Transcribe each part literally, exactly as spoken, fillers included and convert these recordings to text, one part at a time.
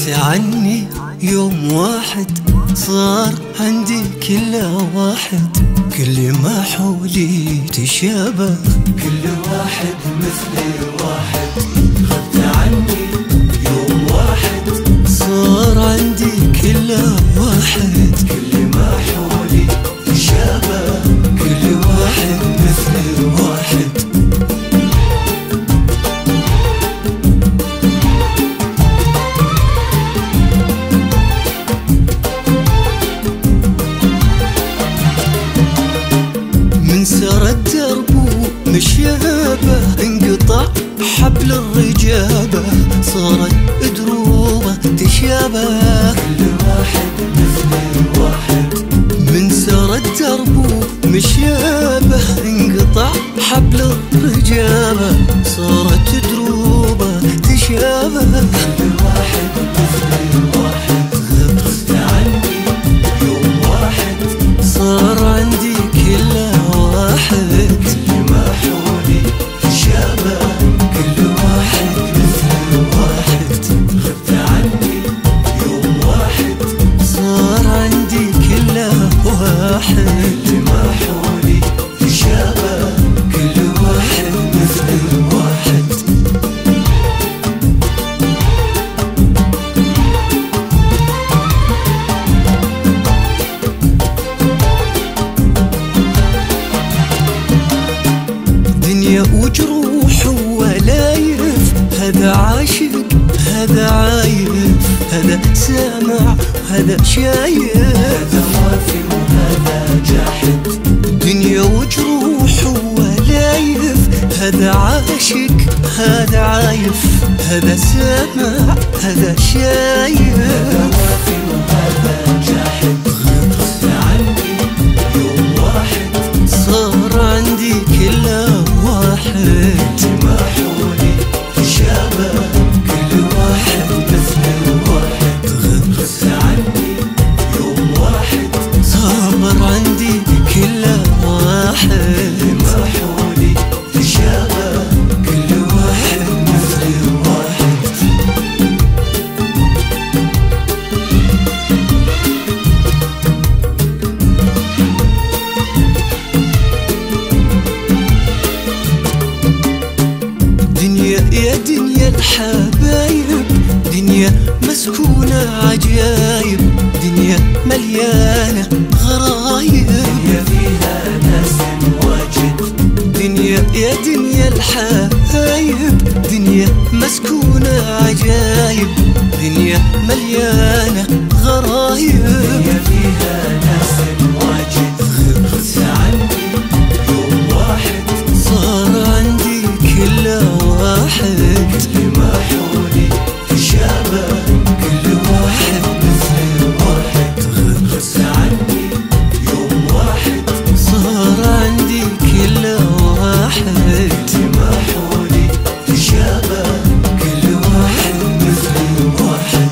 غبت عني يوم واحد صار عندي كله واحد، كل ما حولي تشابه، كل واحد مثل واحد. غبت عني يوم واحد صار عندي كله واحد، كل ما حولي تشابه، كل واحد مثل واحد. سر الدرب ومشيابه، انقطع حبل الرجابه، صارت دروبه تشابه، كل واحد مثل واحد. من سر الدرب ومشيابه، انقطع حبل الرجابه، صارت دروبه تشابه، كل واحد مثل واحد. غبت عني يوم واحد صار عندي كله واحد، كل ما حولي تشابه، كل واحد مثل واحد. غبت عني يوم واحد صار عندي كله واحد، كل ما حولي تشابه، كل واحد مثل واحد. وجروح ولايف، هذا عاشق هذا عايف، هذا سامع وهذا شايف، هذا وافي وهذا جاحد. دنيا وجروح ولايف، هذا عاشق هذا عايف، هذا سامع هذا شايف، هذا وافي وهذا جاحد. غبت عني يوم واحد صار عندي كله واحد، ما حولي تشابه، كل واحد مثل واحد. غبت عني يوم واحد صار عندي كله واحد، ما حولي تشابه، كل واحد مثل واحد. يا دنيا الحبايب، دنيا مسكونة عجايب، دنيا مليانة غرايب، دنيا فيها ناس واجد. دنيا يا دنيا الحبايب، دنيا مسكونة عجايب، دنيا مليانة غرايب، دنيا فيها ناس واجد. غبت عني يوم واحد صار عندي كله واحد، كل ما حولي تشابه، كل واحد مثل واحد. غبت عني يوم واحد صار عندي كله واحد، كل ما حولي تشابه، كل واحد مثل واحد.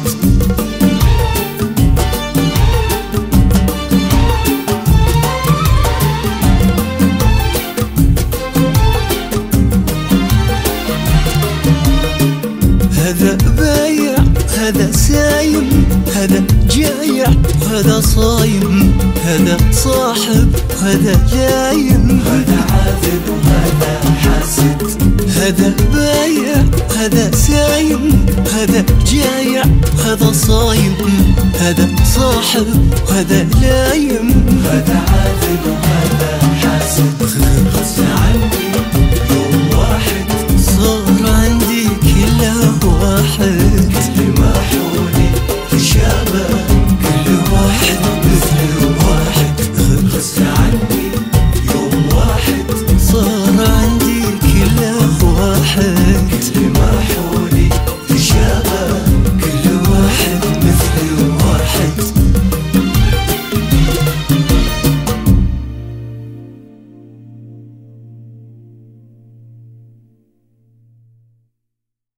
هذا بايع هذا سايم، هذا جايع وهذا صايم، هذا صاحب وهذا لايم، هذا عاذل وهذا حاسد. هذا بايع هذا سايم، هذا جايع وهذا صايم، هذا صاحب وهذا لايم، هذا عاذل